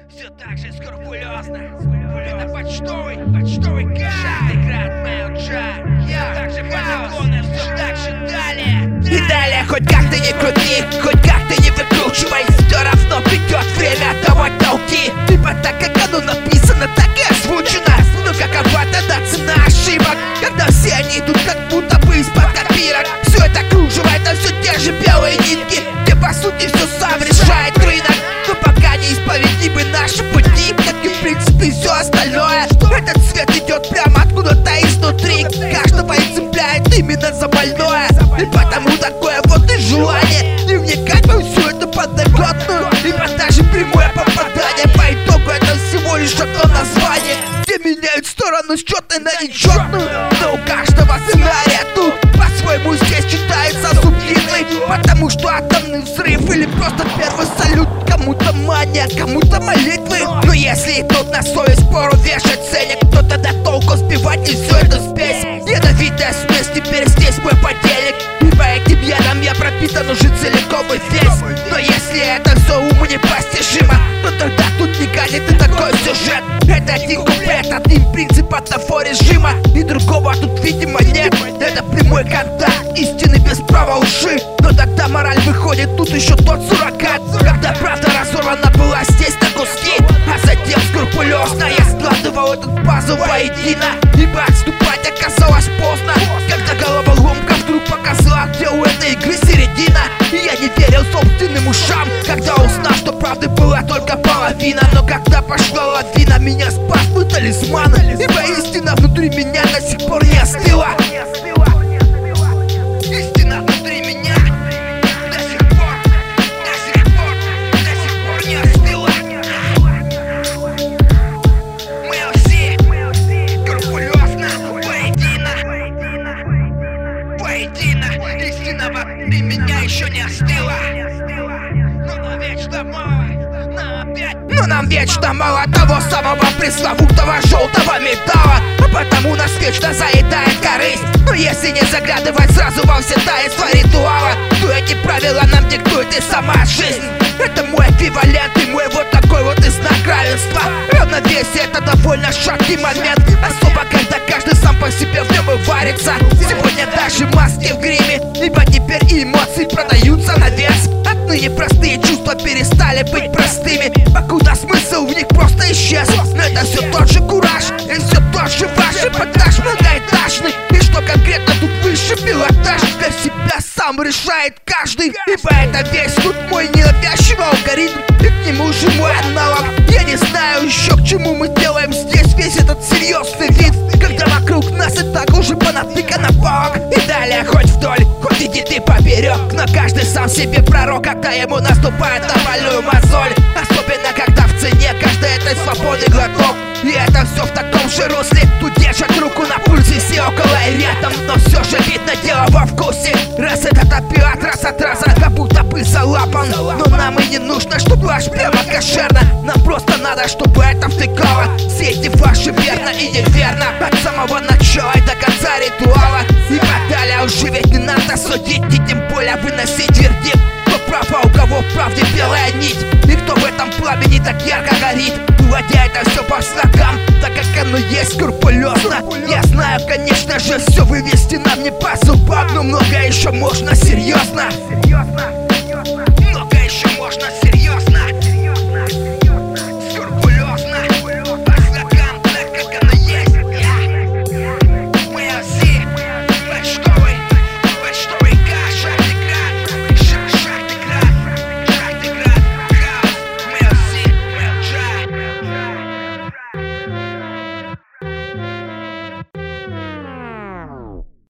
Все так же скрупулезно. Это почтовый каждый град Мэлджа. Все так же по закону, все так же далее. И далее, хоть как ты не крути, хоть как ты не выкручивай, все равно придет время отдавать долги. Ибо так как оно написано, так и озвучено. Но какова тогда цена ошибок, когда все они идут как будто бы из-под копирок? Все это кружево, это все те же белые нитки, где по сути все сам решает рынок. Но пока не исповедимы наши пути, как и в принципе все остальное. Этот свет идет прямо откуда-то изнутри, каждого и цепляет именно за больное. И потому такое вот и желание не вникать во всю эту подноготную. Ибо даже прямое попадание по итогу это всего лишь одно название, где меняют сторону с четной на нечетную. Но у каждого сценария тут по-своему здесь читается субтитры, потому что атомный взрыв или просто первый салют кому-то мания, кому-то молитвы. Но если тут на совесть пору вешать ценник, то тогда толку сбивать и все это спесь. Ядовитая смесь теперь здесь мой подельник, ибо этим ядом я пропитан уже целиком и весь. Но если это все уму непостижимо, то тогда тут не канет и такой сюжет. Это один куплет, один принцип одного режима, и другого тут видимо нет. Это прямой контакт истины без права лжи. Но тогда мораль выходит тут еще тот суррогат, когда правда разорвана была здесь на куски, а затем скрупулезно я складывал этот пазл воедино. Ибо отступать оказалось поздно, когда головоломка вдруг показала, где у этой игры середина. И я не верил собственным ушам, когда узнал, что правды была только половина. Но когда пошла лавина, меня спас мой талисман, ибо истина внутри меня до сих пор не остыла. Истина внутри меня до сих пор не остыла. Мы все скрупулезно воедино. Истина внутри меня еще не остыла. Но нам вечно мало того самого пресловутого желтого металла, а потому нас вечно заедает корысть. Но если не заглядывать сразу во все таинства ритуала, то эти правила нам диктует и сама жизнь. Это мой эквивалент и мой вот такой вот и знак равенства. Равновесие — это довольно шаткий момент, особо когда каждый сам по себе в нем и варится. Сегодня даже маски в гриме, ибо теперь и эмоции продаются на вес. Отныне простые чувства перестали быть простыми, покуда смысл в них просто исчез. Но это все тот же кураж, и все тот же ваш эпатаж многоэтажный. И что конкретно тут выше пилотаж, для себя сам решает каждый. Ибо это весь тут мой ненавязчивый алгоритм, и к нему же мой аналог. Я не знаю еще, к чему мы делаем здесь весь этот серьезный вид, когда вокруг нас и так уже понатыкано палок. И далее хоть вдоль, хоть иди ты поперек, но каждый сам себе пророк, когда ему наступает на больную мозоль. Особенно когда в цене каждой этой свободы глоток. И это все в таком же русле. Тут держат руку на пульсе, все около и рядом, но все же видно дело во вкусе. Раз этот опиат раз от раза как будто бы залапан. Но нам и не нужно, чтобы аж прямо кошерно. Нам просто надо, чтобы это втыкало. Все эти ваши верно и неверно, от самого начала и до конца ритуала. И далее уже ведь не надо судить, и тем более выносить вердикт. Кто прав, а у кого в правде белая нить, и кто в этом пламени так ярко горит, выводя это все по слогам, так как оно есть скрупулезно. Я знаю, конечно же, все вывести нам не по зубам, но много еще можно серьезно.